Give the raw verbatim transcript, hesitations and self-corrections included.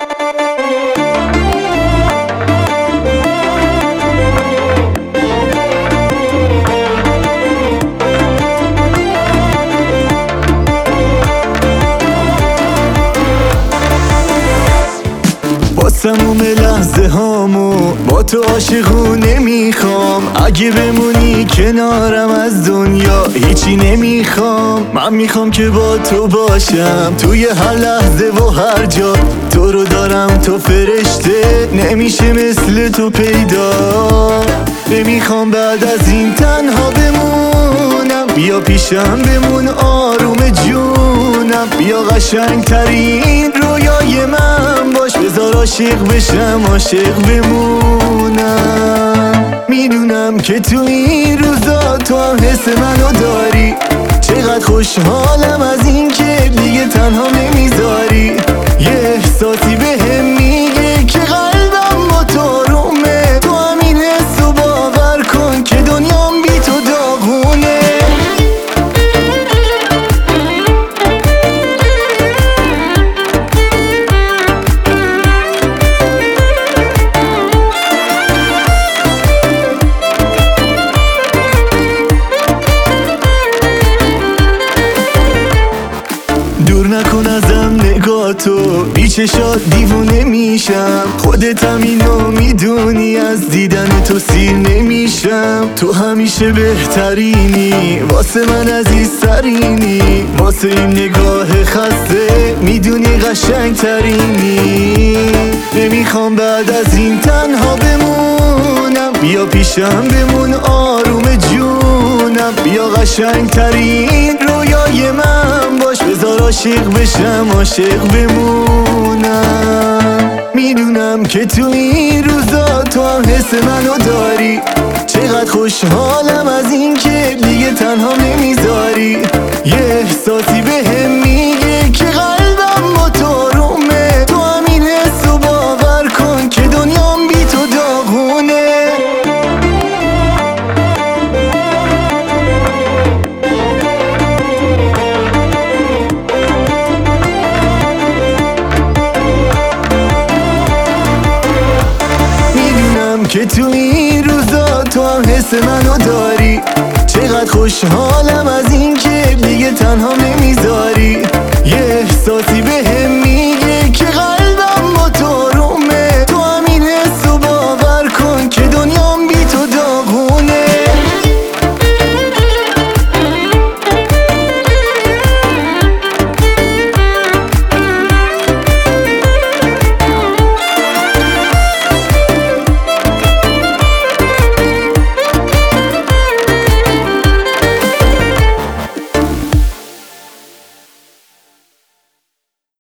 تموم لحظه هامو با تو عاشقونه میخوام. اگه بمونی کنارم از دنیا هیچی نمیخوام. من میخوام که با تو باشم توی هر لحظه و هر جا. تو رو دارم تو فرشته، نمیشه مثل تو پیدا. نمیخوام بعد از این تنها بمونم. بیا پیشم بمون آروم جونم. بیا قشنگ ترین رویای من باش. بذار عاشق بشم عاشق بمونم. میدونم که تو این روزا تو هم حس منو داری. چقدر خوشحالم از این که دیگه تنها نمیذاری. یه احساسی بهم میگه که قلبم با تو آرومه. تو همین حسو باور کن که دنیام بی تو داغونه. دور نکن ازم نگاه تو، بی چشات دیوونه میشم. خودت هم اینو میدونی، از دیدن تو سیر نمیشم. تو همیشه بهترینی، واسه من عزیزترینی. واسه این نگاه خسته میدونی قشنگ ترینی. نمیخوام بعد از این تنها بمونم. بیا پیشم بمون آروم جونم. بیا قشنگ ترین رویای من باش. بذار عاشق بشم عاشق بمونم. میدونم که تو این روزا تو هم حس منو داری. چقدر خوشحالم از این که دیگه تنها نمیذاری. یه احساسی بهم میگه که قلبم با تو آرومه. تو همین حسو باور کن که دنیام بی تو داغونه. که تو این روزا تو هم حس منو داری. چقدر خوشحالم از این که دیگه تنها نمیذاری. یه احساسی بهم میگه